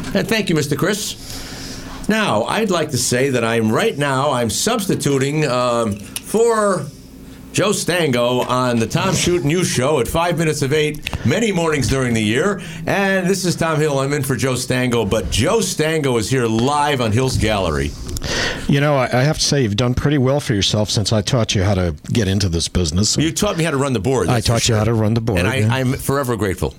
And thank you, Mr. Chris. Now, I'd like to say that I'm substituting for Joe Stango on the Tom Shoot News Show at 5 minutes of 8 many mornings during the year. And this is Tom Hill. I'm in for Joe Stango, but Joe Stango is here live on Hill's Gallery. You know, I have to say, you've done pretty well for yourself since I taught you how to get into this business. You taught me how to run the board. I taught you how to run the board. And I'm forever grateful.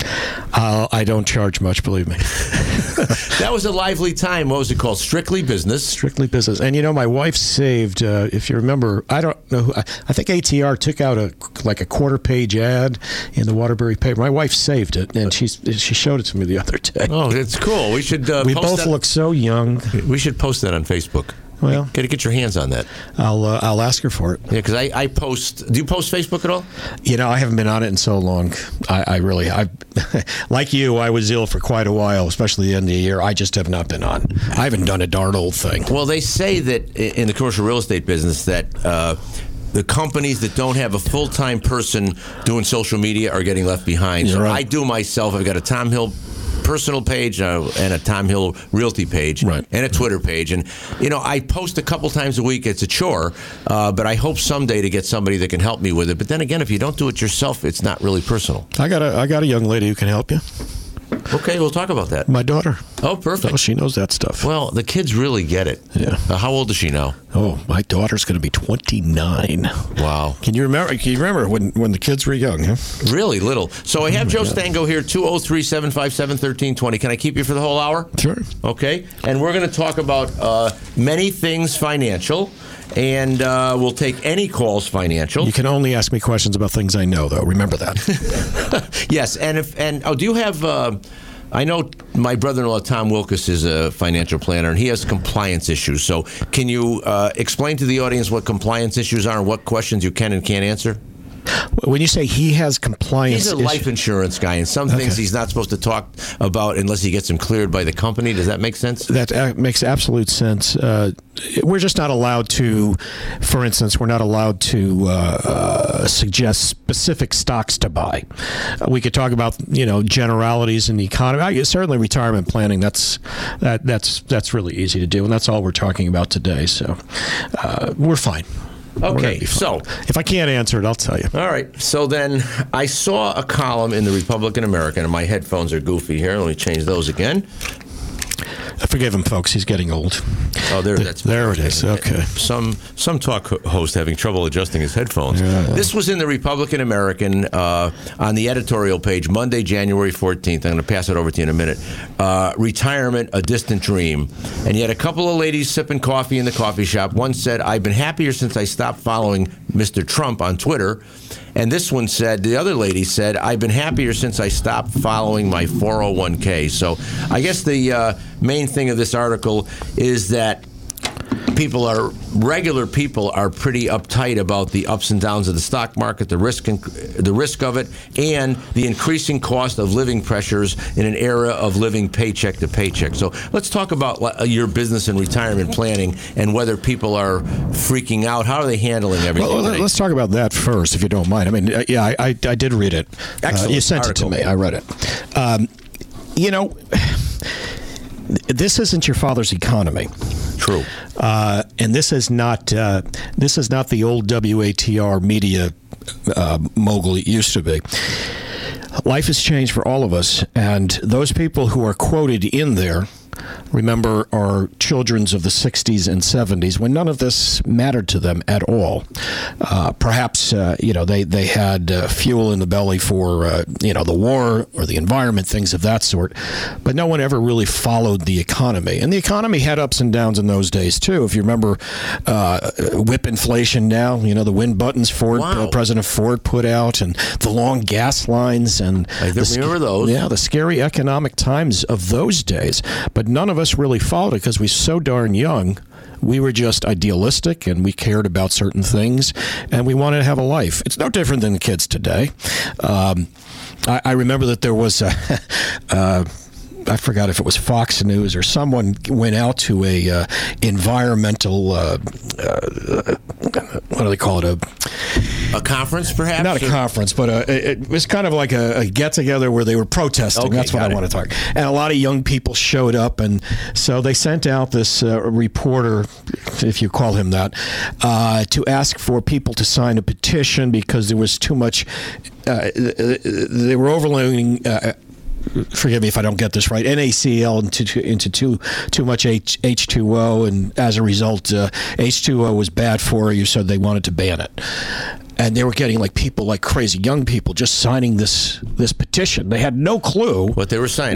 I don't charge much, believe me. That was a lively time. What was it called? Strictly Business. Strictly Business. And, you know, my wife saved, if you remember, I don't know, I think ATR took out a quarter-page ad in the Waterbury paper. My wife saved it, and she showed it to me the other day. Oh, it's cool. We should we both look so young. We should post that on Facebook. Well, got to get your hands on that. I'll ask her for it. Yeah, because I post. Do you post Facebook at all? You know, I haven't been on it in so long. I really, like you, I was ill for quite a while, especially the end of the year. I just have not been on. I haven't done a darn old thing. Well, they say that in the commercial real estate business that the companies that don't have a full-time person doing social media are getting left behind. You're so right. I do myself. I've got a Tom Hill personal page and a Tom Hill Realty page, right, and a Twitter page. And, you know, I post a couple times a week. It's a chore, but I hope someday to get somebody that can help me with it. But then again, if you don't do it yourself, it's not really personal. I got a young lady who can help you. Okay, we'll talk about that. My daughter. Oh, perfect. Oh, she knows that stuff. Well, the kids really get it. Yeah. How old is she now? Oh, my daughter's going to be 29. Wow. Can you remember when the kids were young, huh? Really little. So I have Joe Stango here, 203-757-1320. Can I keep you for the whole hour? Sure. Okay. And we're going to talk about many things financial, and we'll take any calls financial. You can only ask me questions about things I know, though. Remember that. Yes. And do you have... I know my brother-in-law, Tom Wilkes, is a financial planner, and he has compliance issues. So can you explain to the audience what compliance issues are and what questions you can and can't answer? When you say he has compliance He's a life insurance guy, and some things he's not supposed to talk about unless he gets them cleared by the company. Does that make sense? That makes absolute sense. We're just not allowed to, for instance, we're not allowed to suggest specific stocks to buy. We could talk about, you know, generalities in the economy. Certainly retirement planning, that's really easy to do, and that's all we're talking about today. So we're fine. Okay, so if I can't answer it, I'll tell you. All right. So then I saw a column in the Republican American, and my headphones are goofy here. Let me change those again. Forgive him, folks. He's getting old. Oh, there it is. Okay. Some talk host having trouble adjusting his headphones. Yeah. This was in the Republican American on the editorial page, Monday, January 14th. I'm going to pass it over to you in a minute. Retirement, a distant dream. And you had a couple of ladies sipping coffee in the coffee shop. One said, "I've been happier since I stopped following Mr. Trump on Twitter." And this one said, the other lady said, "I've been happier since I stopped following my 401k. So I guess the main thing of this article is that regular people are pretty uptight about the ups and downs of the stock market, the risk of it, and the increasing cost of living pressures in an era of living paycheck to paycheck. So let's talk about your business and retirement planning and whether people are freaking out. How are they handling everything? Well, let's talk about that first, if you don't mind. I mean, yeah, I did read it. Excellent. You sent article. it to me. I read it. You know, this isn't your father's economy. True. And this is not the old WATR media mogul it used to be. Life has changed for all of us, and those people who are quoted in there, remember, are children's of the 60s and 70s when none of this mattered to them at all. Perhaps, they had fuel in the belly for, the war or the environment, things of that sort. But no one ever really followed the economy. And the economy had ups and downs in those days, too. If you remember whip inflation now, the wind buttons President Ford put out, and the long gas lines. And I remember those. Yeah, the scary economic times of those days. But none of us really followed it because we were so darn young. We were just idealistic, and we cared about certain things, and we wanted to have a life. It's no different than the kids today. I remember that there was I forgot if it was Fox News or someone went out to a environmental, what do they call it? A conference, perhaps? Not a conference, but it was kind of like a get-together where they were protesting. Okay, that's what I want to talk. And a lot of young people showed up, and so they sent out this reporter, if you call him that, to ask for people to sign a petition because there was too much. They were overloading. Forgive me if I don't get this right. NaCl into too much H2O, and as a result, H2O was bad for you, so they wanted to ban it. And they were getting like people like crazy, young people just signing this petition. They had no clue what they were signing.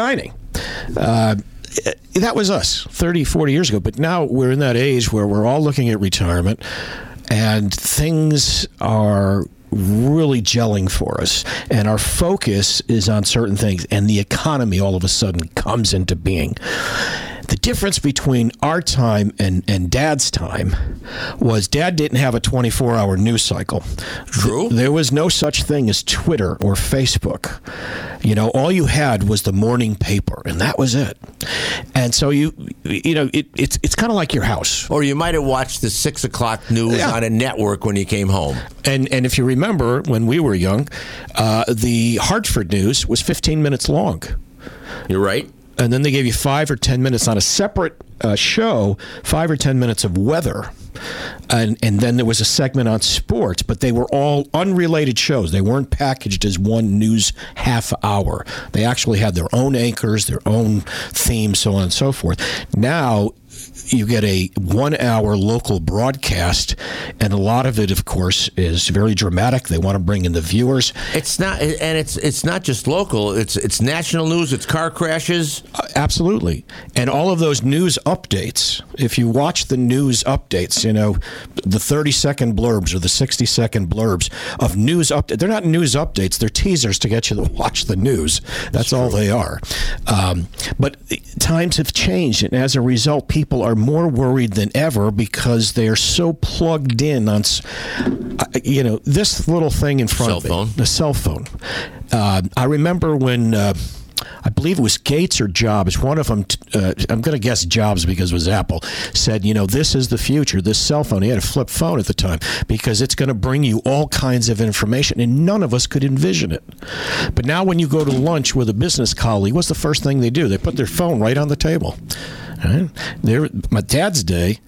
That was us 30, 40 years ago. But now we're in that age where we're all looking at retirement, and things are really gelling for us, and our focus is on certain things, and the economy all of a sudden comes into being. The difference between our time and Dad's time was Dad didn't have a 24-hour news cycle. True. There was no such thing as Twitter or Facebook. You know, all you had was the morning paper, and that was it. And so it's kind of like your house. Or you might have watched the 6 o'clock news on a network when you came home. And if you remember, when we were young, the Hartford news was 15 minutes long. You're right. And then they gave you 5 or 10 minutes on a separate show, 5 or 10 minutes of weather. And then there was a segment on sports, but they were all unrelated shows. They weren't packaged as one news half hour. They actually had their own anchors, their own themes, so on and so forth. Now you get a 1 hour local broadcast, and a lot of it, of course, is very dramatic. They want to bring in the viewers. It's not, and it's not just local. It's national news. It's car crashes. Absolutely, and all of those news updates. If you watch the news updates, you know, the 30-second blurbs or the 60-second blurbs of news updates. They're not news updates. They're teasers to get you to watch the news. That's all they are. But times have changed, and as a result, people are more worried than ever because they are so plugged in on, this little thing in front of me, the cell phone. I remember when I believe it was Gates or Jobs, one of them, I'm going to guess Jobs because it was Apple, said, this is the future, this cell phone. He had a flip phone at the time because it's going to bring you all kinds of information, and none of us could envision it. But now when you go to lunch with a business colleague, what's the first thing they do? They put their phone right on the table. Right? My dad's day,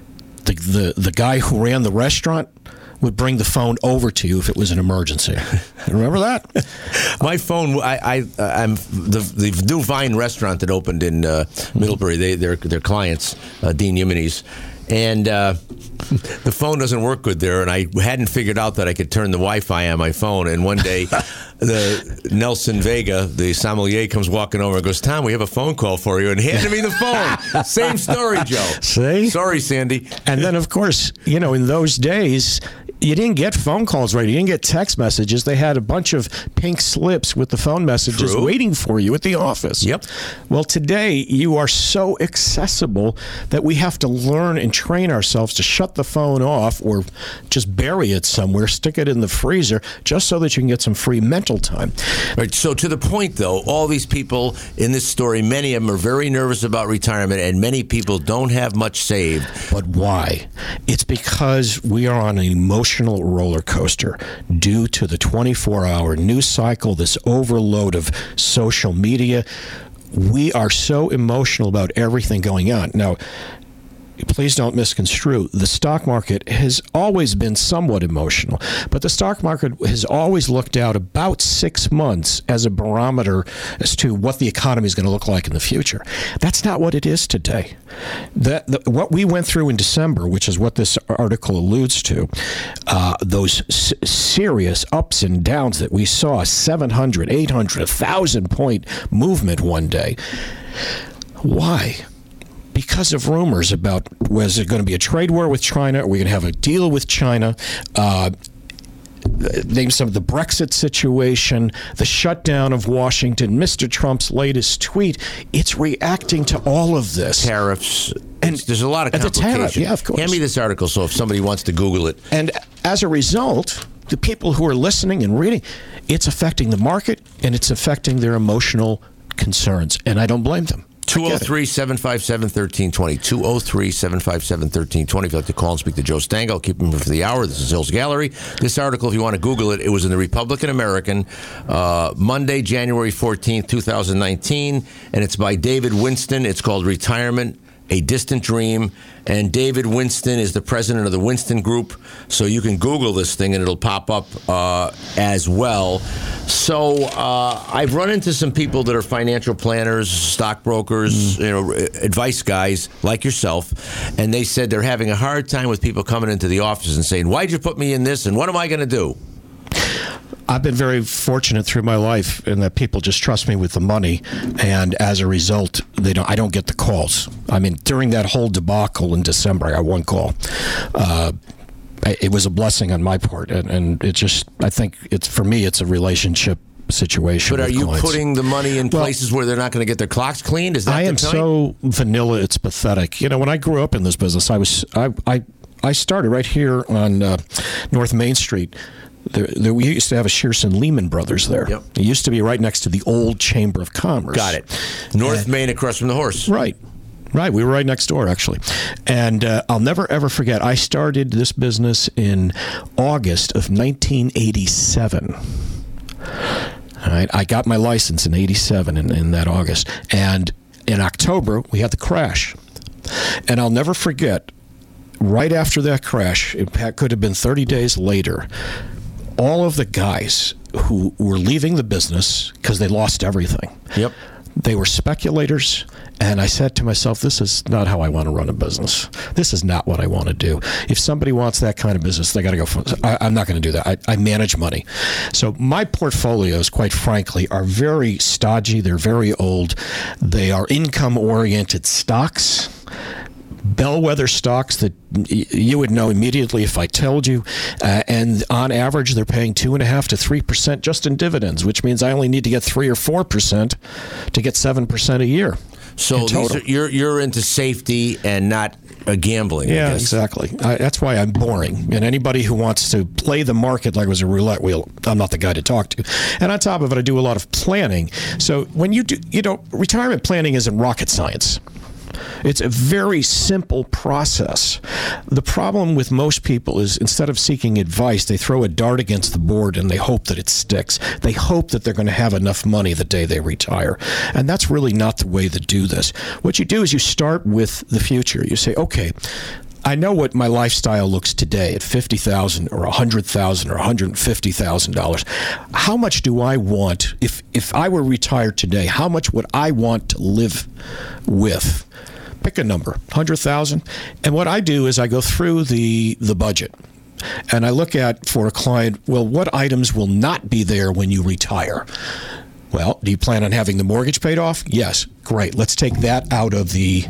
the guy who ran the restaurant would bring the phone over to you if it was an emergency. Remember that? My phone, I'm the new Vine restaurant that opened in Middlebury. They're clients, Dean Yemenes, and the phone doesn't work good there. And I hadn't figured out that I could turn the Wi-Fi on my phone. And one day, the Nelson Vega, the sommelier, comes walking over and goes, "Tom, we have a phone call for you," and handed me the phone. Same story, Joe. See? Sorry, Sandy. And then, of course, in those days, you didn't get phone calls right. You didn't get text messages. They had a bunch of pink slips with the phone messages waiting for you at the office. Yep. Well, today you are so accessible that we have to learn and train ourselves to shut the phone off or just bury it somewhere, stick it in the freezer, just so that you can get some free mental time. Right. So to the point, though, all these people in this story, many of them are very nervous about retirement, and many people don't have much saved. But why? It's because we are on an emotional roller coaster due to the 24-hour news cycle, this overload of social media. We are so emotional about everything going on. Now, please don't misconstrue. The stock market has always been somewhat emotional, but the stock market has always looked out about 6 months as a barometer as to what the economy is going to look like in the future. That's not what it is today. What we went through in December, which is what this article alludes to, those serious ups and downs that we saw, 700, 800, 1,000-point movement one day. Why? Because of rumors about, was it going to be a trade war with China? Are we going to have a deal with China? Name some of the Brexit situation, the shutdown of Washington, Mr. Trump's latest tweet. It's reacting to all of this. Tariffs. And there's a lot of complications. Yeah, of course. Hand me this article so if somebody wants to Google it. And as a result, the people who are listening and reading, it's affecting the market and it's affecting their emotional concerns, and I don't blame them. 203-757-1320. 203-757-1320. If you'd like to call and speak to Joe Stangl, I'll keep him for the hour. This is Hill's Gallery. This article, if you want to Google it, it was in the Republican American, Monday, January 14th, 2019, and it's by David Winston. It's called Retirement, A Distant Dream. And David Winston is the president of the Winston Group. So you can Google this thing and it'll pop up as well. So I've run into some people that are financial planners, stockbrokers, advice guys like yourself. And they said they're having a hard time with people coming into the office and saying, why'd you put me in this? And what am I going to do? I've been very fortunate through my life in that people just trust me with the money, and as a result, I don't get the calls. I mean, during that whole debacle in December, I got one call. It was a blessing on my part, and it just, I think for me, it's a relationship situation. But are you clients. Putting the money in places where they're not going to get their clocks cleaned? Is that I am so vanilla, it's pathetic. When I grew up in this business, I started right here on North Main Street. We used to have a Shearson Lehman Brothers there. Yep. It used to be right next to the old Chamber of Commerce. Got it. North Main across from the horse. Right. We were right next door, actually. And I'll never, ever forget, I started this business in August of 1987. All right. I got my license in 87 in that August. And in October, we had the crash. And I'll never forget, right after that crash, it could have been 30 days later, all of the guys who were leaving the business because they lost everything. Yep. They were speculators, and I said to myself, this is not how I want to run a business. This is not what I want to do. If somebody wants that kind of business, they got to go for it. I'm not going to do that. I manage money. So my portfolios, quite frankly, are very stodgy. They're very old. They are income-oriented stocks. Bellwether stocks that you would know immediately if I told you, and on average they're paying 2.5% to 3% just in dividends, which means I only need to get 3 or 4% to get 7% a year. So you're into safety and not gambling. Yeah, exactly. That's why I'm boring. And anybody who wants to play the market like it was a roulette wheel, I'm not the guy to talk to. And on top of it, I do a lot of planning. So when you do, retirement planning isn't rocket science. It's a very simple process. The problem with most people is instead of seeking advice, they throw a dart against the board and they hope that it sticks. They hope that they're going to have enough money the day they retire. And that's really not the way to do this. What you do is you start with the future. You say, okay, I know what my lifestyle looks today at $50,000 or $100,000 or $150,000. How much do I want, if I were retired today, how much would I want to live with? Pick a number, 100,000. And what I do is I go through the budget. And I look at, for a client, well, what items will not be there when you retire? Well, do you plan on having the mortgage paid off? Yes. Great. Let's take that out of the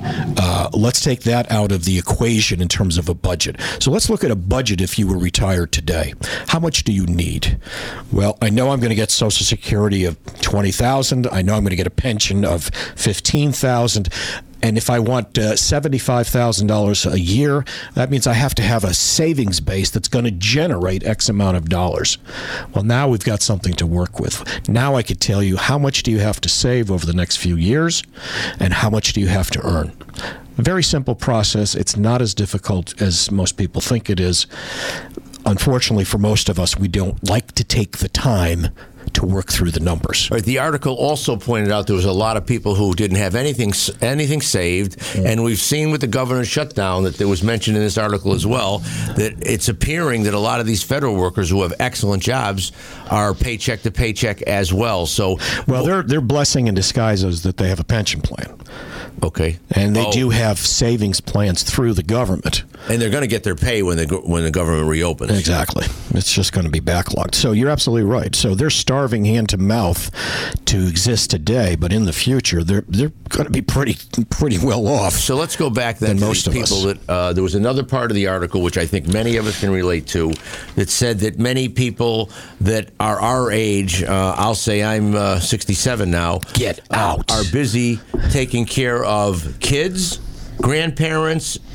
equation in terms of a budget. So let's look at a budget if you were retired today. How much do you need? Well, I know I'm going to get Social Security of $20,000. I know I'm going to get a pension of $15,000. And if I want $75,000 a year, that means I have to have a savings base that's going to generate X amount of dollars. Well, now we've got something to work with. Now I could tell you how much do you have to save over the next few years and how much do you have to earn. Very simple process. It's not as difficult as most people think it is. Unfortunately, for most of us, we don't like to take the time to work through the numbers. Right. The article also pointed out there was a lot of people who didn't have anything saved, and we've seen with the government shutdown that there was mentioned in this article as well that it's appearing that a lot of these federal workers who have excellent jobs are paycheck to paycheck as well. So, their blessing in disguise is that they have a pension plan. Okay. And they do have savings plans through the government. And they're going to get their pay when the government reopens. Exactly. It's just going to be backlogged. So you're absolutely right. So they're starving hand to mouth to exist today, but in the future, they're going to be pretty well off. So let's go back then to most these people that there was another part of the article which I think many of us can relate to that said that many people that are our age, I'll say I'm 67 now, get out, are busy taking care of kids, grandparents,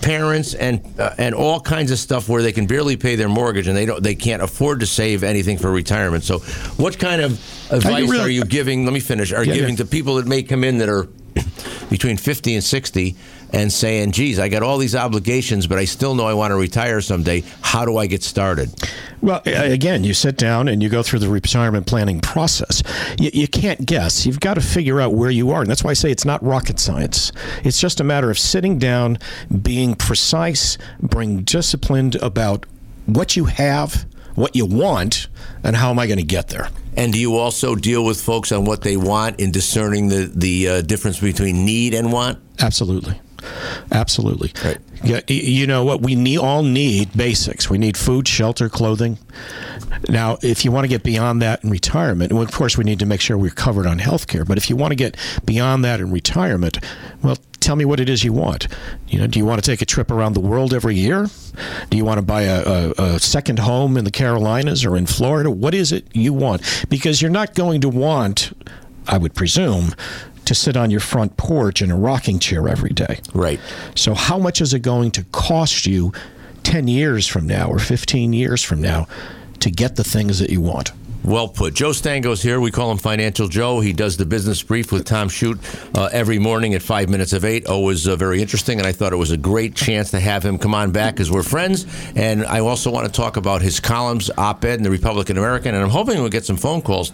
parents and all kinds of stuff where they can barely pay their mortgage and they can't afford to save anything for retirement. So what kind of advice are you giving? Let me finish. Giving to people that may come in that are between 50 and 60 and saying, geez, I got all these obligations, but I still know I want to retire someday. How do I get started? Well, again, you sit down and you go through the retirement planning process. You can't guess. You've got to figure out where you are. And that's why I say it's not rocket science. It's just a matter of sitting down, being precise, being disciplined about what you have, what you want, and how am I going to get there. And do you also deal with folks on what they want in discerning the difference between need and want? Absolutely. Right. Yeah, you know what? We all need basics. We need food, shelter, clothing. Now, if you want to get beyond that in retirement, and of course we need to make sure we're covered on health care, but if you want to get beyond that in retirement, well, tell me what it is you want. Do you want to take a trip around the world every year? Do you want to buy a second home in the Carolinas or in Florida? What is it you want? Because you're not going to want, I would presume, to sit on your front porch in a rocking chair every day. Right. So how much is it going to cost you 10 years from now or 15 years from now to get the things that you want? Well put. Joe Stango's here. We call him Financial Joe. He does the Business Brief with Tom Shute every morning at 5 minutes of 8. Always very interesting, and I thought it was a great chance to have him come on back because we're friends. And I also want to talk about his columns, op-ed in the Republican American, and I'm hoping we'll get some phone calls.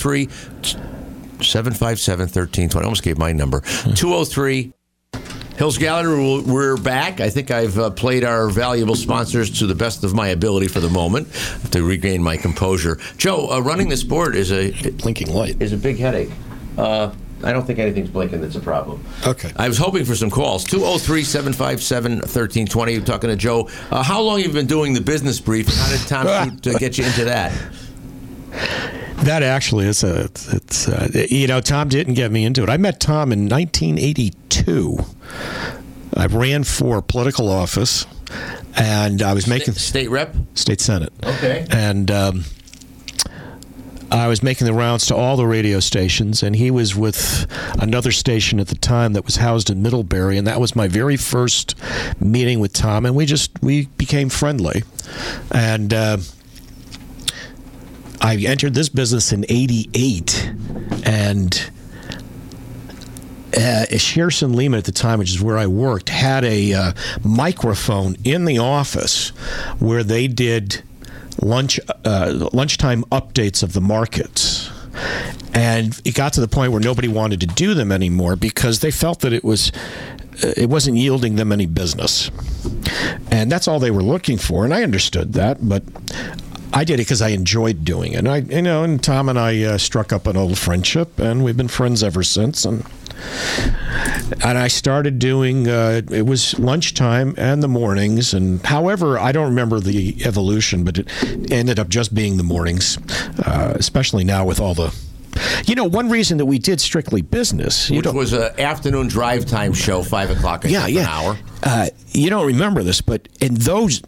203-757-1320. I almost gave my number. 203 Hills Gallery, we're back. I think I've played our valuable sponsors to the best of my ability for the moment to regain my composure. Joe, running this board is a blinking light. Is a big headache. I don't think anything's blinking that's a problem. Okay. I was hoping for some calls. 203-757-1320. Talking to Joe. How long have you been doing the Business Brief? How did Tom Shute get you into that? That actually is Tom didn't get me into it. I met Tom in 1982. I ran for political office, and I was making... State rep? State Senate. Okay. And I was making the rounds to all the radio stations, and he was with another station at the time that was housed in Middlebury, and that was my very first meeting with Tom, and we became friendly. And... I entered this business in 88, and Shearson Lehman at the time, which is where I worked, had a microphone in the office where they did lunchtime updates of the markets. And it got to the point where nobody wanted to do them anymore because they felt that it wasn't yielding them any business. And that's all they were looking for, and I understood that, but I did it because I enjoyed doing it. And Tom and I struck up an old friendship, and we've been friends ever since. And I started doing it was lunchtime and the mornings. And however, I don't remember the evolution, but it ended up just being the mornings, especially now with all the. One reason that we did Strictly Business, which was an afternoon drive time show, 5 o'clock an hour. You don't remember this, but in those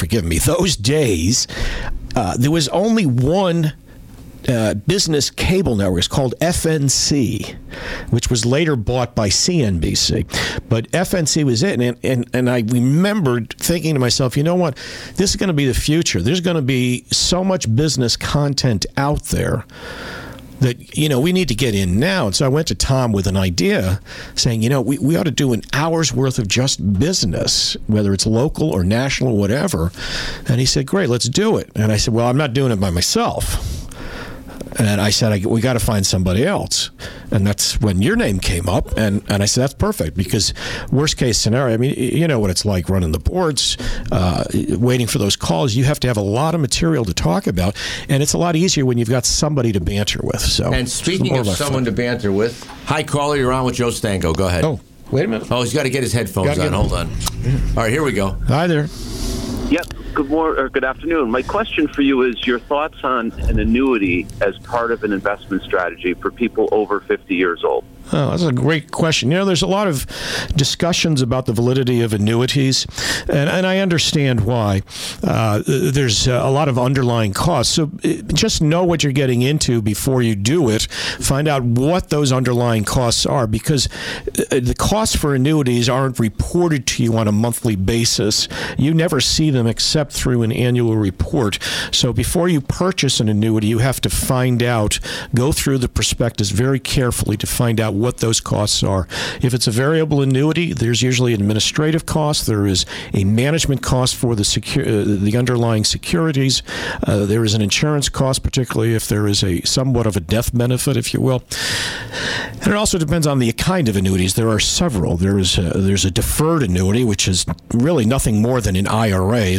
days. There was only one business cable network. It's called FNC, which was later bought by CNBC. But FNC was it. And I remembered thinking to myself, you know what? This is going to be the future. There's going to be so much business content out there that, we need to get in now. And so I went to Tom with an idea saying, we ought to do an hour's worth of just business, whether it's local or national or whatever. And he said, great, let's do it. And I said, well, I'm not doing it by myself. And I said, we got to find somebody else. And that's when your name came up. And I said, that's perfect, because worst case scenario, I mean, you know what it's like running the boards, waiting for those calls. You have to have a lot of material to talk about. And it's a lot easier when you've got somebody to banter with. So, and speaking of someone to banter with, hi, caller, you're on with Joe Stango. Go ahead. Oh, wait a minute. Oh, he's got to get his headphones on. Hold on. All right, here we go. Hi there. Yep. Good afternoon. My question for you is your thoughts on an annuity as part of an investment strategy for people over 50 years old. Oh, that's a great question. There's a lot of discussions about the validity of annuities, and I understand why. There's a lot of underlying costs. So just know what you're getting into before you do it. Find out what those underlying costs are, because the costs for annuities aren't reported to you on a monthly basis. You never see them except through an annual report. So before you purchase an annuity, you have to find out, go through the prospectus very carefully to find out what those costs are. If it's a variable annuity, there's usually an administrative cost. There is a management cost for the underlying securities. There is an insurance cost, particularly if there is somewhat of a death benefit, if you will. And it also depends on the kind of annuities. There are several. There's a deferred annuity, which is really nothing more than an IRA.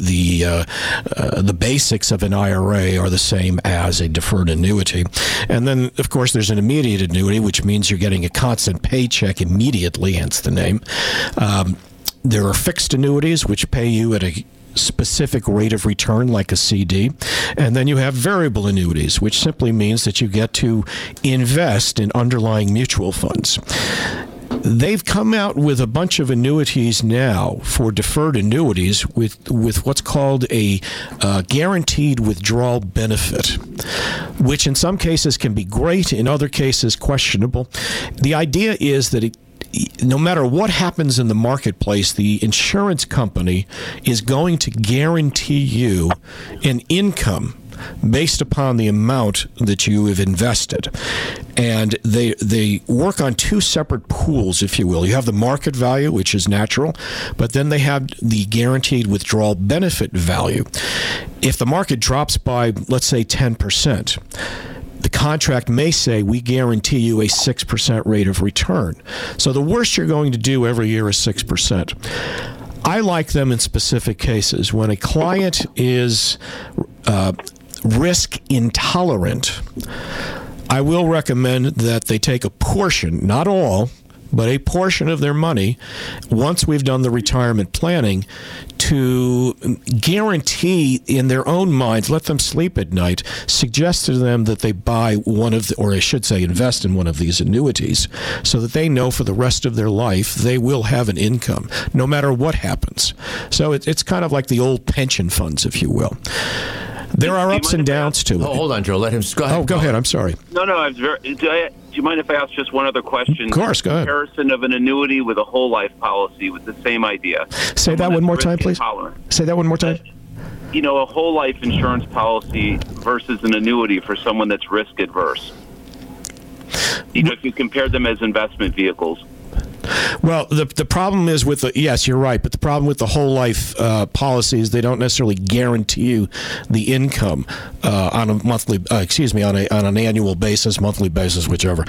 The basics of an IRA are the same as a deferred annuity. And then, of course, there's an immediate annuity, which means you're getting a constant paycheck immediately, hence the name. There are fixed annuities, which pay you at a specific rate of return, like a CD. And then you have variable annuities, which simply means that you get to invest in underlying mutual funds. They've come out with a bunch of annuities now for deferred annuities with what's called a guaranteed withdrawal benefit, which in some cases can be great, in other cases questionable. The idea is that no matter what happens in the marketplace, the insurance company is going to guarantee you an income based upon the amount that you have invested. And they work on two separate pools, if you will. You have the market value, which is natural, but then they have the guaranteed withdrawal benefit value. If the market drops by, let's say, 10%, the contract may say, we guarantee you a 6% rate of return. So the worst you're going to do every year is 6%. I like them in specific cases. When a client is risk intolerant, I will recommend that they take a portion, not all, but a portion of their money, once we've done the retirement planning, to guarantee in their own minds, let them sleep at night, suggest to them that they buy or I should say invest in one of these annuities, so that they know for the rest of their life they will have an income, no matter what happens. So it's kind of like the old pension funds, if you will. There are ups and downs to it. Hold on, Joe. Let him go ahead. Oh, go ahead. I'm sorry. No. Do you mind if I ask just one other question? Of course. Go ahead. Comparison of an annuity with a whole life policy with the same idea. Say that one more time, please. Say that one more time. A whole life insurance policy versus an annuity for someone that's risk adverse. If you compare them as investment vehicles. Well, the problem is yes, you're right, but the problem with the whole life policies, they don't necessarily guarantee you the income on a monthly, on an annual basis, monthly basis, whichever.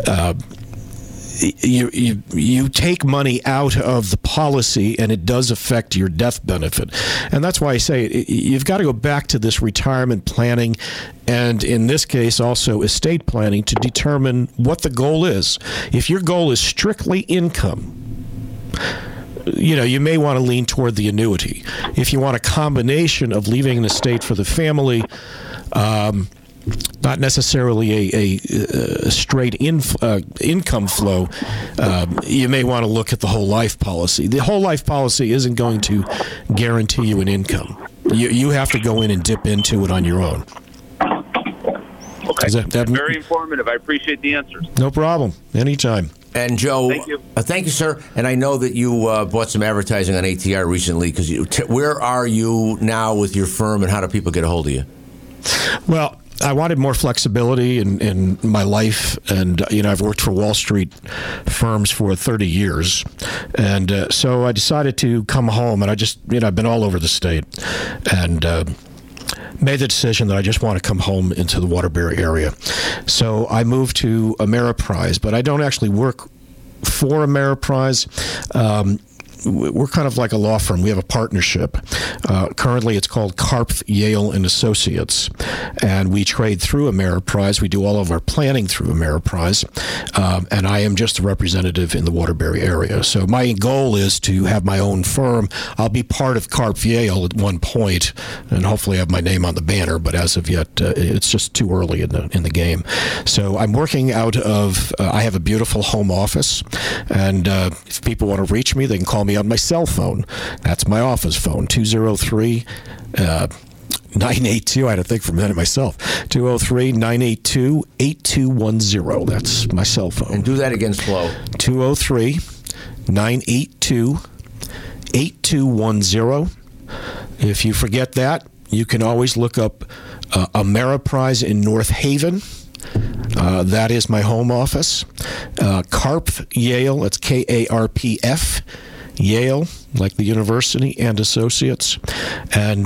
You take money out of the policy, and it does affect your death benefit. And that's why I say you've got to go back to this retirement planning, and in this case also estate planning, to determine what the goal is. If your goal is strictly income, you may want to lean toward the annuity. If you want a combination of leaving an estate for the family, not necessarily a straight income flow, you may want to look at the whole life policy. The whole life policy isn't going to guarantee you an income. You have to go in and dip into it on your own. Okay. That's very informative. I appreciate the answers. No problem. Anytime. And Joe, thank you, sir. And I know that you bought some advertising on ATR recently. Where are you now with your firm, and how do people get a hold of you? Well, I wanted more flexibility in my life, and I've worked for Wall Street firms for 30 years, and so I decided to come home, and I've been all over the state, and made the decision that I just want to come home into the Waterbury area. So I moved to Ameriprise, but I don't actually work for Ameriprise. we're kind of like a law firm. We have a partnership. Currently, it's called Karpf, Yale, and Associates, and we trade through Ameriprise. We do all of our planning through Ameriprise, and I am just a representative in the Waterbury area. So my goal is to have my own firm. I'll be part of Karpf Yale at one point, and hopefully have my name on the banner. But as of yet, it's just too early in the game. So I'm working out of. I have a beautiful home office, and if people want to reach me, they can call me on my cell phone. That's my office phone, 203. 982, I had to think for a minute myself. 203-982-8210. That's my cell phone. And do that again slow. 203-982-8210. If you forget that, you can always look up Ameriprise in North Haven. That is my home office. Karpf Yale, that's Karpf Yale, like the university, and Associates. And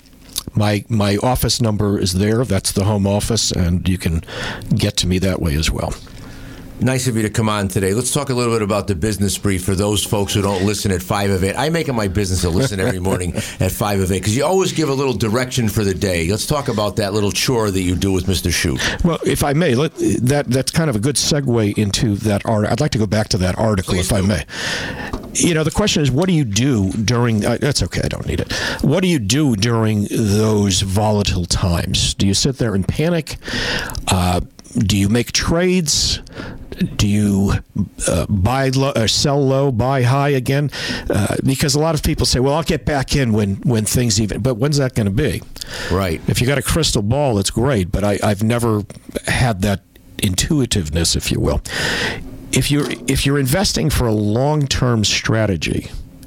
my office number is there. That's the home office, and you can get to me that way as well. Nice of you to come on today. Let's talk a little bit about the business brief for those folks who don't listen at 5 of 8. I make it my business to listen every morning at 5 of 8 because you always give a little direction for the day. Let's talk about that little chore that you do with Mr. Shute. Well, if I may, that's kind of a good segue into that article. I'd like to go back to that article, if I may. You know, the question is, what do you do during... that's okay, I don't need it. What do you do during those volatile times? Do you sit there and panic? Do you make trades? Do you buy low or sell low, buy high again? Because a lot of people say, well, I'll get back in when things even... But when's that going to be? Right. If you got a crystal ball, it's great, but I've never had that intuitiveness, if you will. If you're investing for a long-term strategy,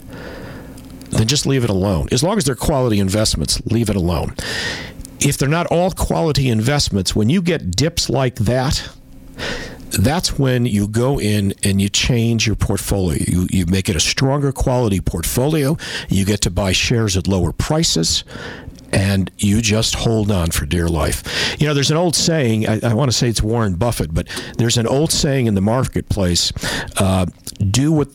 then just leave it alone. As long as they're quality investments, leave it alone. If they're not all quality investments, when you get dips like that, that's when you go in and you change your portfolio. You make it a stronger quality portfolio. You get to buy shares at lower prices, and you just hold on for dear life. You know, there's an old saying, I want to say it's Warren Buffett, but there's an old saying in the marketplace, do what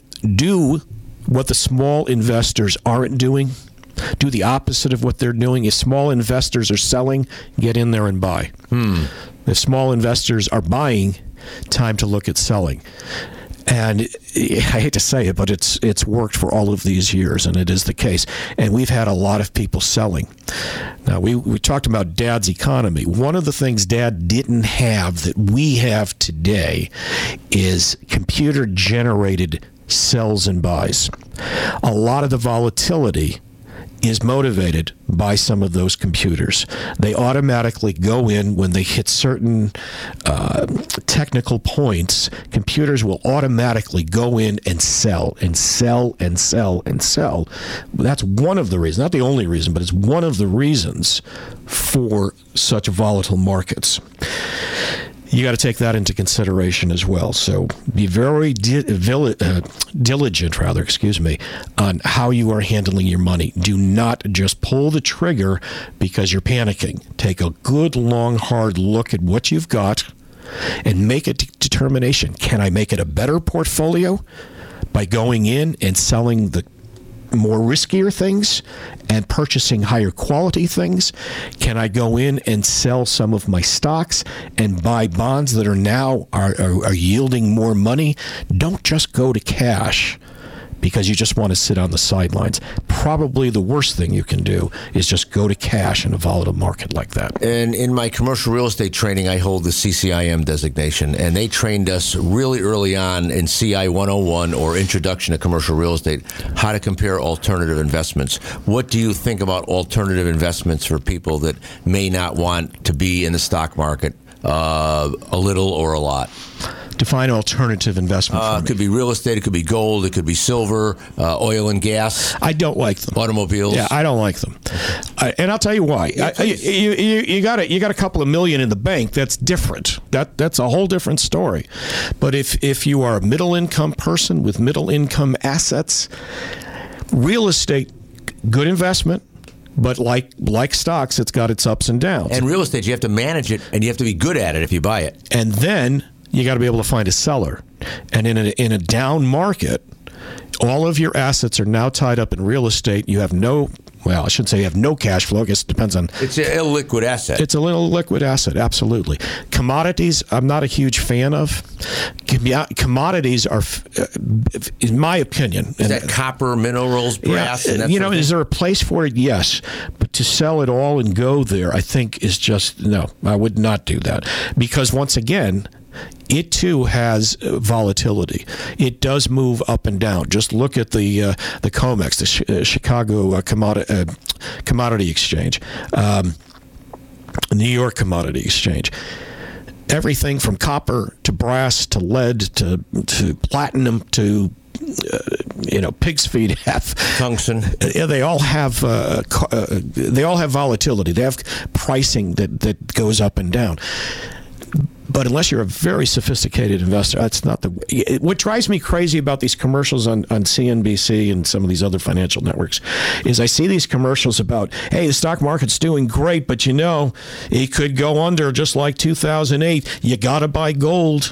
the small investors aren't doing. Do the opposite of what they're doing. If small investors are selling, get in there and buy. If small investors are buying, time to look at selling. And I hate to say it, but it's worked for all of these years, and it is the case. And we've had a lot of people selling. Now, we talked about Dad's economy. One of the things Dad didn't have that we have today is computer-generated sells and buys. A lot of the volatility is motivated by some of those computers. They automatically go in when they hit certain technical points. Computers will automatically go in and sell and sell and sell and sell. That's one of the reasons, not the only reason, but it's one of the reasons for such volatile markets. You got to take that into consideration as well. So be very diligent, on how you are handling your money. Do not just pull the trigger because you're panicking. Take a good, long, hard look at what you've got and make a determination. Can I make it a better portfolio by going in and selling the more riskier things and purchasing higher quality things? Can I go in and sell some of my stocks and buy bonds that are now are yielding more money? Don't just go to cash because you just want to sit on the sidelines. Probably the worst thing you can do is just go to cash in a volatile market like that. And in my commercial real estate training, I hold the CCIM designation, and they trained us really early on in CI 101, or Introduction to Commercial Real Estate, how to compare alternative investments. What do you think about alternative investments for people that may not want to be in the stock market a little or a lot? Define alternative investment for me. It could be real estate, it could be gold, it could be silver, oil and gas. I don't like them. Automobiles. Yeah, I don't like them. And I'll tell you why. You got a couple of million in the bank. That's different. That's a whole different story. But if you are a middle income person with middle income assets, real estate, good investment. But like stocks, it's got its ups and downs. And real estate, you have to manage it, and you have to be good at it if you buy it. And then you got to be able to find a seller. And in a down market, All of your assets are now tied up in real estate. You have no, well, I shouldn't say you have no cash flow. I guess it depends on. It's an illiquid asset. It's a little liquid asset, absolutely. Commodities, I'm not a huge fan of. Commodities are, in my opinion. Is that copper, minerals, brass? Yeah, and that is there a place for it? Yes. But to sell it all and go there, I think is just, no, I would not do that. Because once again, it too has volatility. It does move up and down. Just look at the COMEX, the Chicago Commodity Exchange, New York Commodity Exchange. Everything from copper to brass to lead to platinum to pig's feet have tungsten. They all have volatility. They have pricing that goes up and down. But unless you're a very sophisticated investor, that's not the. What drives me crazy about these commercials on CNBC and some of these other financial networks is I see these commercials about, hey, the stock market's doing great, but it could go under just like 2008. You got to buy gold.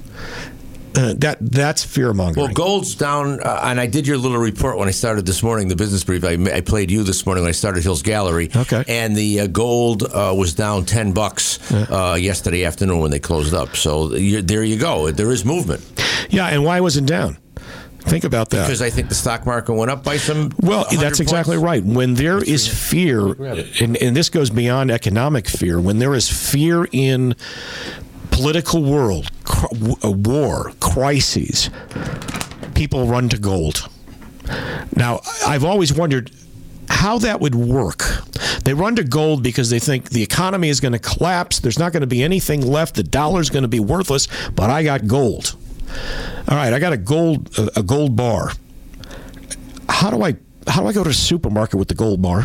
That's fear mongering. Well, gold's down, and I did your little report when I started this morning, the business brief. I played you this morning when I started Hills Gallery. Okay. And the gold was down $10 yesterday afternoon when they closed up. So there you go. There is movement. Yeah, and why was it down? Think about that. Because I think the stock market went up by some. Well, that's exactly right. When there is fear, and this goes beyond economic fear, when there is fear in political world, a war, crises, people run to gold. Now, I've always wondered how that would work. They run to gold because they think the economy is going to collapse. There's not going to be anything left. The dollar's going to be worthless, but I got gold. All right, I got a gold bar. How do I go to a supermarket with the gold bar?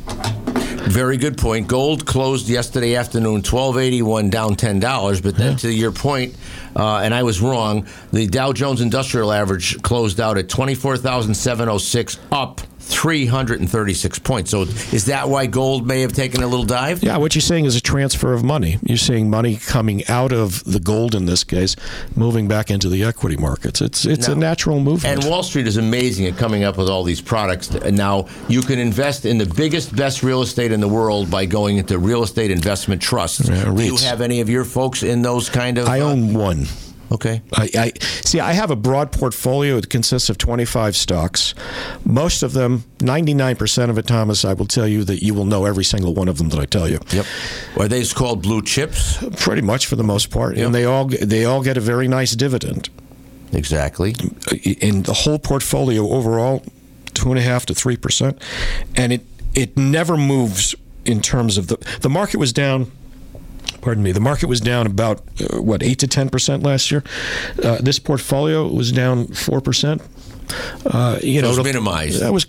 Very good point. Gold closed yesterday afternoon, $12.81, down $10. But then to your point, and I was wrong, the Dow Jones Industrial Average closed out at 24,706, up 336 points. So is that why gold may have taken a little dive? Yeah, what you're saying is a transfer of money. You're seeing money coming out of the gold in this case, moving back into the equity markets. It's a natural movement. And Wall Street is amazing at coming up with all these products. Now, you can invest in the biggest, best real estate in the world by going into real estate investment trusts. Do you have any of your folks in those kind of... I own one. Okay. I have a broad portfolio. It consists of 25 stocks. Most of them, 99% of it, Thomas, I will tell you that you will know every single one of them that I tell you. Yep. Are they called blue chips? Pretty much for the most part. Yep. And they all get a very nice dividend. Exactly. In the whole portfolio overall, 2.5% to 3%. And it never moves in terms of the market was down. Pardon me. The market was down about 8 to 10% last year. This portfolio was down 4%. It was minimized. That was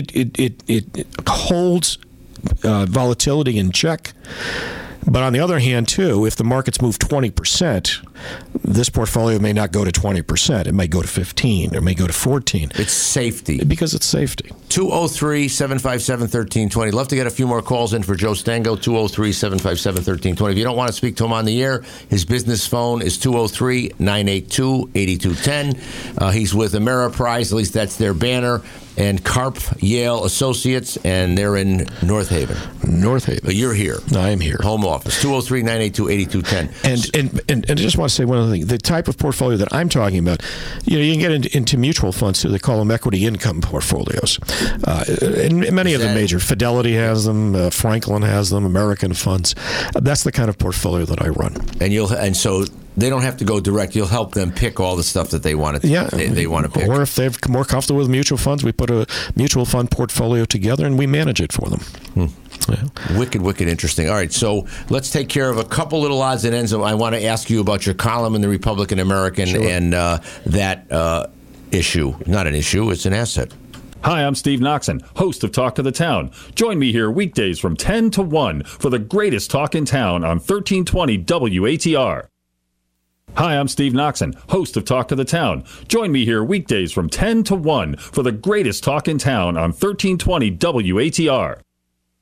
it holds volatility in check. But on the other hand, too, if the markets move 20%, this portfolio may not go to 20%. It may go to 15. Or it may go to 14. It's safety. Because it's safety. 203-757-1320. Love to get a few more calls in for Joe Stango. 203-757-1320. If you don't want to speak to him on the air, his business phone is 203-982-8210. He's with Ameriprise. At least that's their banner. And Karp Yale Associates, and they're in North Haven. But you're here. I am here. Home office, 203-982-8210. And I just want to say one other thing. The type of portfolio that I'm talking about, you can get into mutual funds too. They call them equity income portfolios. And many of the major, Fidelity has them, Franklin has them, American funds. That's the kind of portfolio that I run. And so they don't have to go direct. You'll help them pick all the stuff that they want to. They want to pick. Or if they're more comfortable with mutual funds, we put a mutual fund portfolio together and we manage it for them. Yeah. Wicked interesting. All right, so let's take care of a couple little odds and ends. I want to ask you about your column in the Republican American and that issue. Not an issue; it's an asset. Hi, I'm Steve Noxon, host of Talk to the Town. Join me here weekdays from 10 to 1 for the greatest talk in town on 1320 WATR. Hi, I'm Steve Noxon, host of Talk to the Town. Join me here weekdays from 10 to 1 for the greatest talk in town on 1320 WATR.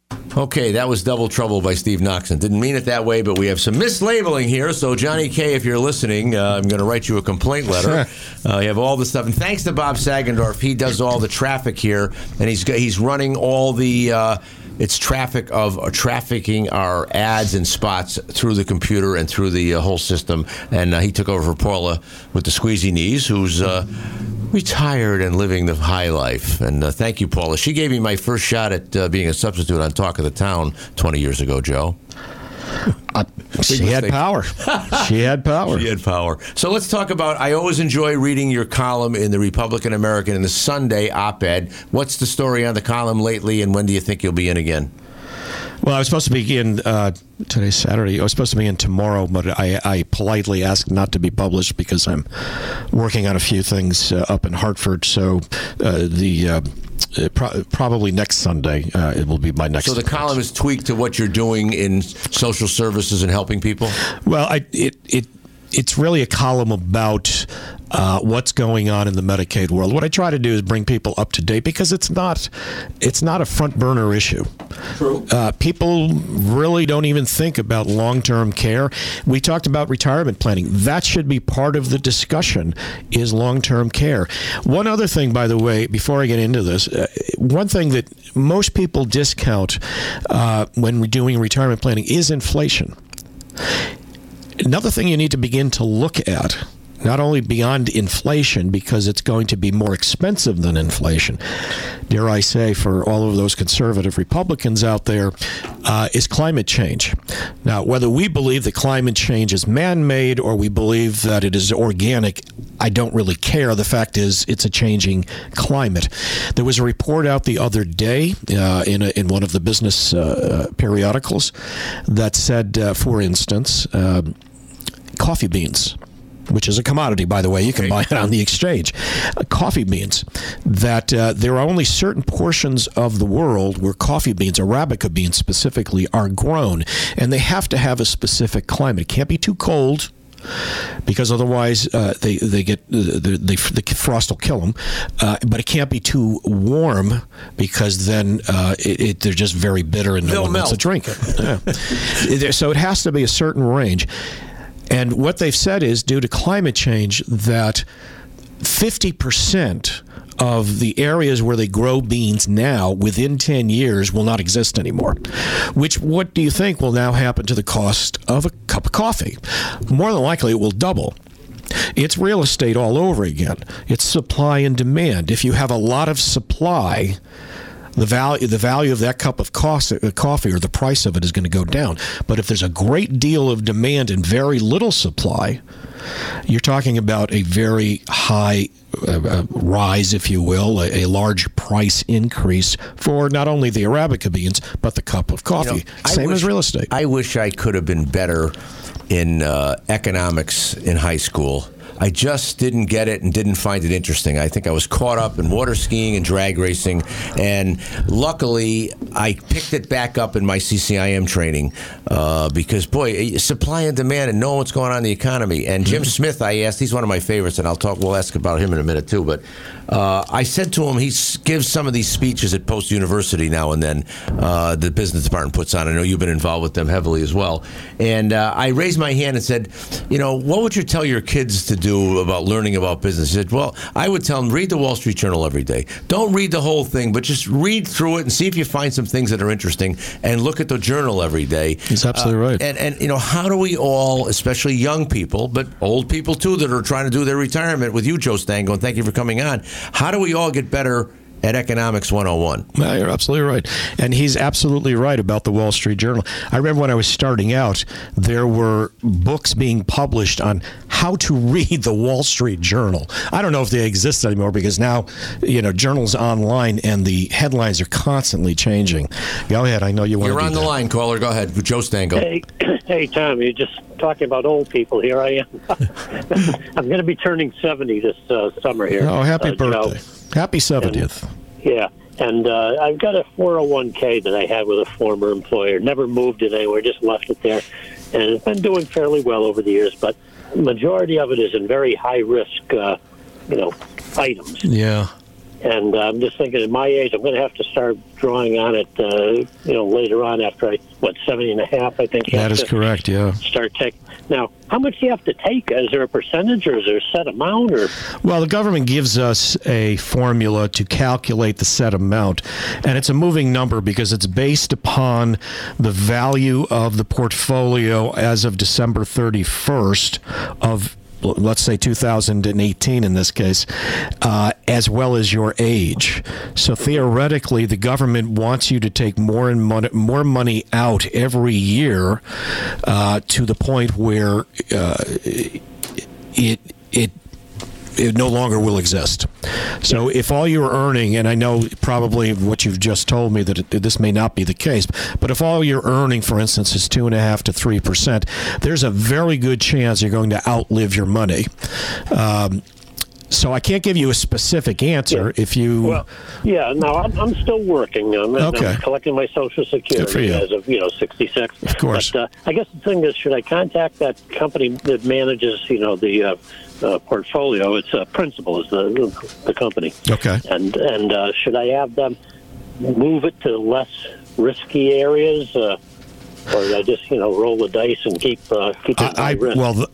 Okay, that was Double Trouble by Steve Noxon. Didn't mean it that way, but we have some mislabeling here. So, Johnny K., if you're listening, I'm going to write you a complaint letter. You have all the stuff. And thanks to Bob Sagendorf. He does all the traffic here, and he's running all the... It's traffic of trafficking our ads and spots through the computer and through the whole system. And he took over for Paula with the squeezy knees, who's retired and living the high life. And thank you, Paula. She gave me my first shot at being a substitute on Talk of the Town 20 years ago, Joe. She had power. She had power. She had power. So let's talk about, I always enjoy reading your column in the Republican American and the Sunday op-ed. What's the story on the column lately, and when do you think you'll be in again? Well, I was supposed to be in, today's Saturday, I was supposed to be in tomorrow, but I politely asked not to be published because I'm working on a few things up in Hartford, so probably next Sunday it will be my next. So the column is tweaked to what you're doing in social services and helping people? Well, it's really a column about what's going on in the Medicaid world. What I try to do is bring people up to date because it's not a front burner issue. True. People really don't even think about long-term care. We talked about retirement planning. That should be part of the discussion, is long-term care. One other thing, by the way, before I get into this, one thing that most people discount when we're doing retirement planning is inflation. Another thing you need to begin to look at, not only beyond inflation, because it's going to be more expensive than inflation, dare I say, for all of those conservative Republicans out there, is climate change. Now, whether we believe that climate change is man-made or we believe that it is organic, I don't really care. The fact is, it's a changing climate. There was a report out the other day in one of the business periodicals that said, for instance, coffee beans, which is a commodity, by the way. You can buy it on the exchange. Coffee beans, that there are only certain portions of the world where coffee beans, Arabica beans specifically, are grown, and they have to have a specific climate. It can't be too cold, because otherwise the frost will kill them. But it can't be too warm, because then they're just very bitter and no one wants to drink it. Yeah. So it has to be a certain range. And what they've said is, due to climate change, that 50% of the areas where they grow beans now, within 10 years, will not exist anymore. What do you think will now happen to the cost of a cup of coffee? More than likely, it will double. It's real estate all over again. It's supply and demand. If you have a lot of supply, the value of that cup of coffee, or the price of it, is going to go down. But if there's a great deal of demand and very little supply, you're talking about a very high rise, if you will, a large price increase for not only the Arabica beans, but the cup of coffee. Same as real estate. I wish I could have been better in economics in high school. I just didn't get it and didn't find it interesting. I think I was caught up in water skiing and drag racing, and luckily I picked it back up in my CCIM training because, boy, supply and demand and knowing what's going on in the economy. And Jim Smith, I asked, he's one of my favorites, and we'll ask about him in a minute too, but I said to him, he gives some of these speeches at Post University now and then, the business department puts on. I know you've been involved with them heavily as well. And I raised my hand and said, what would you tell your kids to do about learning about business? He said, well, I would tell them, read the Wall Street Journal every day. Don't read the whole thing, but just read through it and see if you find some things that are interesting, and look at the journal every day. He's absolutely right. And how do we all, especially young people, but old people too, that are trying to do their retirement with you, Joe Stango, and thank you for coming on, how do we all get better at Economics 101? Well, you're absolutely right. And he's absolutely right about the Wall Street Journal. I remember when I was starting out, there were books being published on how to read the Wall Street Journal. I don't know if they exist anymore, because now, journals online and the headlines are constantly changing. Go ahead. I know you want to. You're on the line, caller. Go ahead. Joe Stango. Hey, Tom, you're just talking about old people. Here I am. I'm going to be turning 70 this summer here. Oh, happy birthday. Happy 70th. And I've got a 401k that I had with a former employer. Never moved it anywhere, just left it there. And it's been doing fairly well over the years, but the majority of it is in very high-risk, items. Yeah. And I'm just thinking, at my age, I'm going to have to start drawing on it, later on after 70 and a half, I think. That is correct, yeah. Start taking. Now, how much do you have to take? Is there a percentage, or is there a set amount? Or Well, the government gives us a formula to calculate the set amount, and it's a moving number because it's based upon the value of the portfolio as of December 31st of, let's say 2018 in this case, as well as your age. So theoretically, the government wants you to take more money out every year to the point where it no longer will exist. So if all you're earning, and I know probably what you've just told me that this may not be the case, but if all you're earning, for instance, is 2.5% to 3%, there's a very good chance you're going to outlive your money. So I can't give you a specific answer. If you... Well, yeah, no, I'm still working. I'm collecting my Social Security as of 66. Of course. But I guess the thing is, should I contact that company that manages, the portfolio? It's Principal is the company. Okay. And should I have them move it to less risky areas? Or do I just, roll the dice and keep it high risk?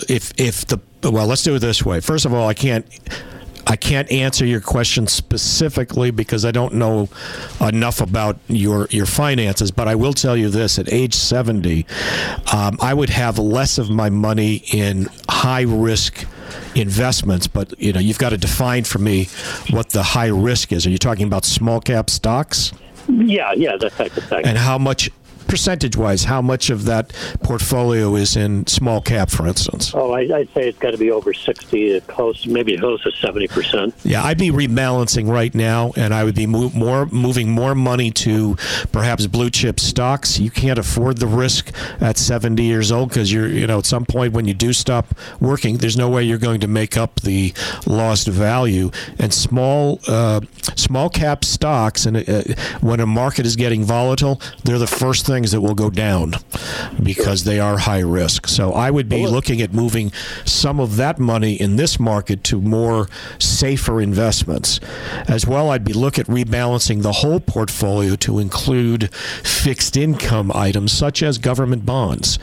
Well, let's do it this way. First of all, I can't answer your question specifically because I don't know enough about your finances, but I will tell you this. At age 70, I would have less of my money in high-risk investments, but you've got to define for me what the high risk is. Are you talking about small-cap stocks? Yeah, that type of thing. And how much... percentage-wise, how much of that portfolio is in small cap, for instance? Oh, I'd say it's got to be over 60, maybe close to 70%. Yeah, I'd be rebalancing right now, and I would be moving more money to perhaps blue chip stocks. You can't afford the risk at 70 years old because you're, at some point when you do stop working, there's no way you're going to make up the lost value. And small cap stocks, and when a market is getting volatile, they're the first things that will go down because they are high risk. So I would be looking at moving some of that money in this market to more safer investments. As well, I'd be looking at rebalancing the whole portfolio to include fixed income items such as government bonds,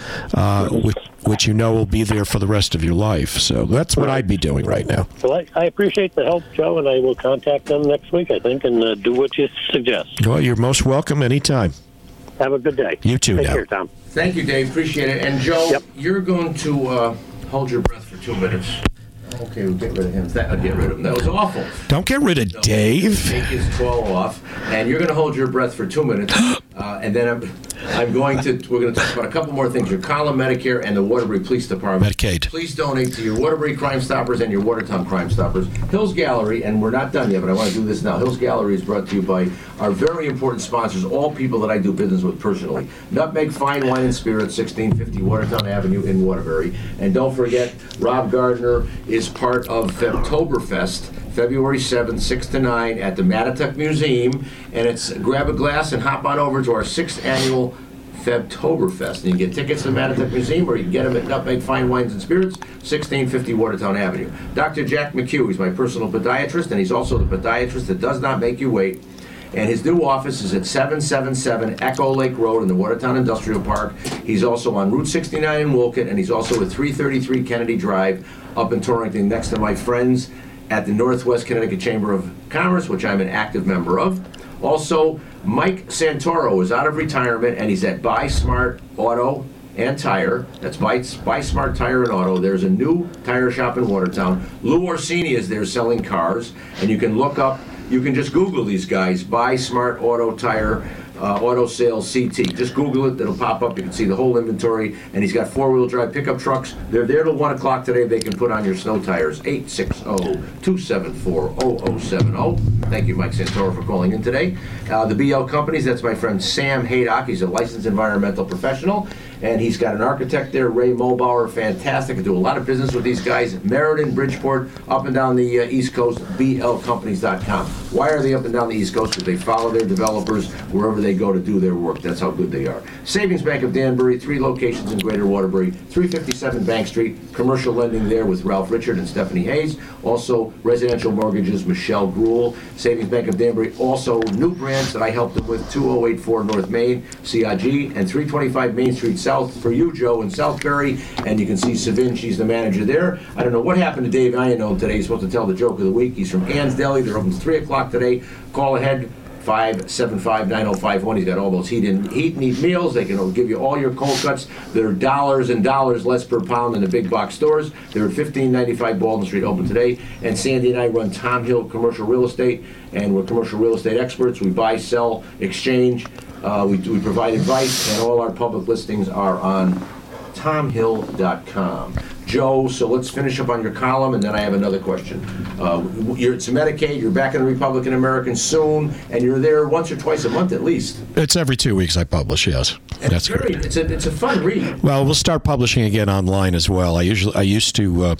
which will be there for the rest of your life. So that's what I'd be doing right now. Well, I appreciate the help, Joe, and I will contact them next week, I think, and do what you suggest. Well, you're most welcome anytime. Have a good day. You too, Take now. care, Tom. Thank you, Dave. Appreciate it. And Joe, Yep. you're going to hold your breath for 2 minutes. Okay, we'll get rid of him. Get rid of him. That was awful. Don't get rid of Dave. Take his 12 off, and you're going to hold your breath for 2 minutes, and then we're going to talk about a couple more things. Your column, Medicare, and the Waterbury Police Department. Medicaid. Please donate to your Waterbury Crime Stoppers and your Watertown Crime Stoppers. Hills Gallery, and we're not done yet, but I want to do this now. Hills Gallery is brought to you by our very important sponsors, all people that I do business with personally. Nutmeg Fine Wine and Spirits, 1650 Watertown Avenue in Waterbury. And don't forget, Rob Gardner is part of Febtoberfest, February 7th, 6 to 9 at the Mattituck Museum. And it's grab a glass and hop on over to our 6th annual Febtoberfest. And you can get tickets to the Mattituck Museum, or you can get them at Nutmeg Fine Wines and Spirits, 1650 Watertown Avenue. Dr. Jack McHugh, he's my personal podiatrist, and he's also the podiatrist that does not make you wait. And his new office is at 777 Echo Lake Road in the Watertown Industrial Park. He's also on Route 69 in Wolcott, and he's also at 333 Kennedy Drive up in Torrington, next to my friends at the Northwest Connecticut Chamber of Commerce, which I'm an active member of. Also, Mike Santoro is out of retirement, and he's at Buy Smart Auto and Tire. That's Buy Smart Tire and Auto. There's a new tire shop in Watertown. Lou Orsini is there selling cars, and you can look up, you can just Google these guys, Buy Smart Auto Tire, Auto Sales CT. Just Google it, it'll pop up. You can see the whole inventory, and he's got four-wheel drive pickup trucks. They're there till 1 o'clock today. They can put on your snow tires. 860-274-0070. Thank you, Mike Santoro, for calling in today. The BL Companies, that's my friend Sam Haydock. He's a licensed environmental professional. and he's got an architect there, Ray Mulbauer, fantastic. I do a lot of business with these guys, Meriden, Bridgeport, up and down the East Coast, blcompanies.com. Why are they up and down the East Coast? Because they follow their developers wherever they go to do their work. That's how good they are. Savings Bank of Danbury, 3 locations in Greater Waterbury, 357 Bank Street, commercial lending there with Ralph Richard and Stephanie Hayes. Also, residential mortgages, Michelle Gruhl. Savings Bank of Danbury, also new branch that I helped them with, 2084 North Main, CIG, and 325 Main Street South for you, Joe, in Southbury. And you can see Savin, she's the manager there. I don't know what happened to Dave Iannone today. He's supposed to tell the joke of the week. He's from Ann's Deli. They're open 3 o'clock today. Call ahead. 575-9051. He's got all those eat and eat meals. They can give you all your cold cuts. They're dollars and dollars less per pound than the big box stores. They're at 1595 Baldwin Street, open today. And Sandy and I run Tom Hill Commercial Real Estate, and we're commercial real estate experts. We buy, sell, exchange. We provide advice, and all our public listings are on tomhill.com. Joe, so let's finish up on your column, and then I have another question. It's Medicaid, you're back in the Republican American soon, and you're there once or twice a month at least. It's every 2 weeks I publish, yes. That's great. It's a fun read. Well, we'll start publishing again online as well. I used to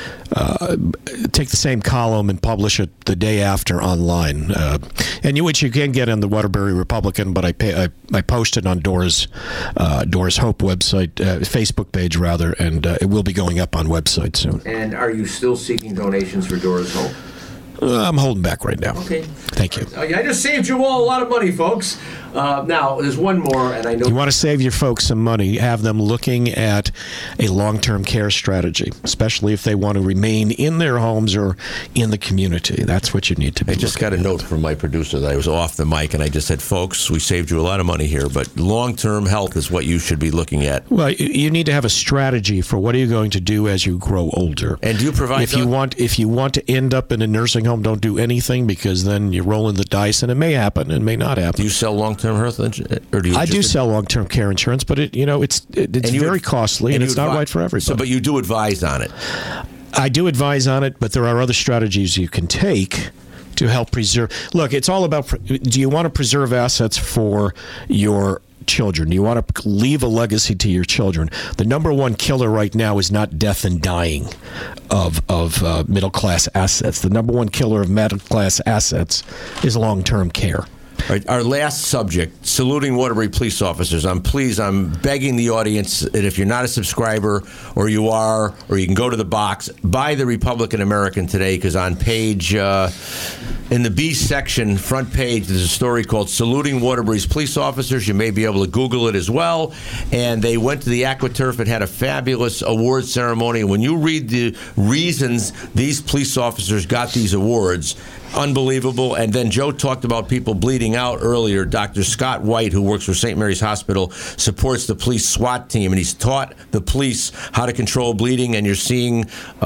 take the same column and publish it the day after online, which you can get on the Waterbury Republican, but I post it on Dora's Hope website, Facebook page rather, and it will be going up on website soon. And are you still seeking donations for Dora's Hope? I'm holding back right now. Okay. Thank you. I just saved you all a lot of money, folks. Now, there's one more, and I know... You want to save your folks some money, have them looking at a long-term care strategy, especially if they want to remain in their homes or in the community. That's what you need to be. I just got a note from my producer that I was off the mic, and I just said, folks, we saved you a lot of money here, but long-term health is what you should be looking at. Well, you need to have a strategy for what are you going to do as you grow older. And do you provide... If you want to end up in a nursing home, don't do anything, because then you're rolling the dice, and it may happen, it may not happen. Do you sell long-term health insurance? I do sell long-term care insurance, but it's very costly, and it's not right for everybody. So, but you do advise on it. I do advise on it, but there are other strategies you can take to help preserve. Look, it's all about, do you want to preserve assets for your children? Do you want to leave a legacy to your children? The number one killer right now is not death and dying of middle-class assets. The number one killer of middle-class assets is long-term care. All right, our last subject, saluting Waterbury police officers. I'm begging the audience that if you're not a subscriber, or you are, or you can go to the box, buy the Republican American today, because on page, in the B section, front page, there's a story called Saluting Waterbury's Police Officers. You may be able to Google it as well. And they went to the AquaTurf and had a fabulous award ceremony. When you read the reasons these police officers got these awards, unbelievable. And then Joe talked about people bleeding out earlier. Dr. Scott White, who works for St. Mary's Hospital, supports the police SWAT team, and he's taught the police how to control bleeding. And you're seeing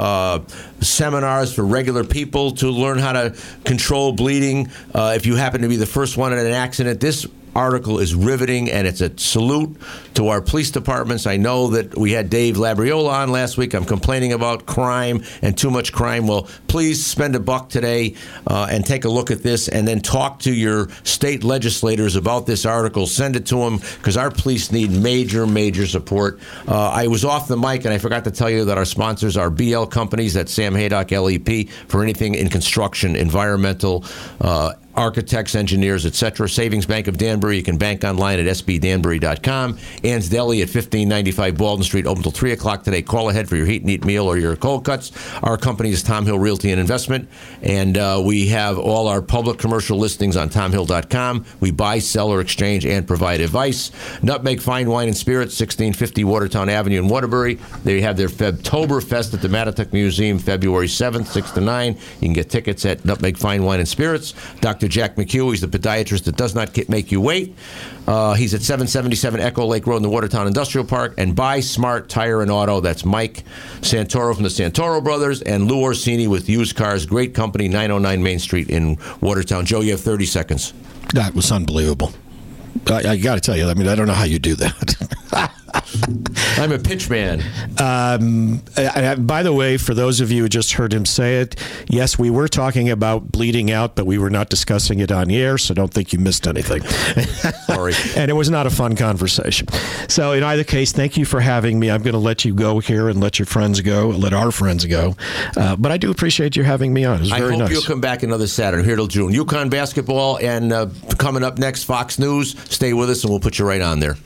seminars for regular people to learn how to control bleeding. If you happen to be the first one in an accident, this article is riveting, and it's a salute to our police departments. I know that we had Dave Labriola on last week. I'm complaining about crime and too much crime. Well, please spend $1 today and take a look at this, and then talk to your state legislators about this article. Send it to them, because our police need major support. I was off the mic, and I forgot to tell you that our sponsors are BL Companies. That's Sam Haydock, LEP, for anything in construction, environmental, architects, engineers, etc. Savings Bank of Danbury. You can bank online at sbdanbury.com. Ann's Deli at 1595 Baldwin Street, open till 3 o'clock today. Call ahead for your heat and eat meal or your cold cuts. Our company is Tom Hill Realty and Investment, and we have all our public commercial listings on tomhill.com. We buy, sell, or exchange and provide advice. Nutmeg Fine Wine and Spirits, 1650 Watertown Avenue in Waterbury. They have their Febtoberfest at the Mattatuck Museum, February 7th, 6 to 9. You can get tickets at Nutmeg Fine Wine and Spirits. Dr. Jack McHugh, he's the podiatrist that does not make you wait. He's at 777 Echo Lake Road in the Watertown Industrial Park. And Buy Smart Tire and Auto. That's Mike Santoro from the Santoro Brothers and Lou Orsini with Used Cars. Great company, 909 Main Street in Watertown. Joe, you have 30 seconds. That was unbelievable. I got to tell you, I don't know how you do that. I'm a pitch man. By the way, for those of you who just heard him say it, yes, we were talking about bleeding out, but we were not discussing it on the air, so don't think you missed anything. Sorry. And it was not a fun conversation. So in either case, thank you for having me. I'm going to let you go here and let your friends go, let our friends go. But I do appreciate you having me on. It was very nice. I hope you'll come back another Saturday, here till June. UConn basketball, and coming up next, Fox News. Stay with us, and we'll put you right on there.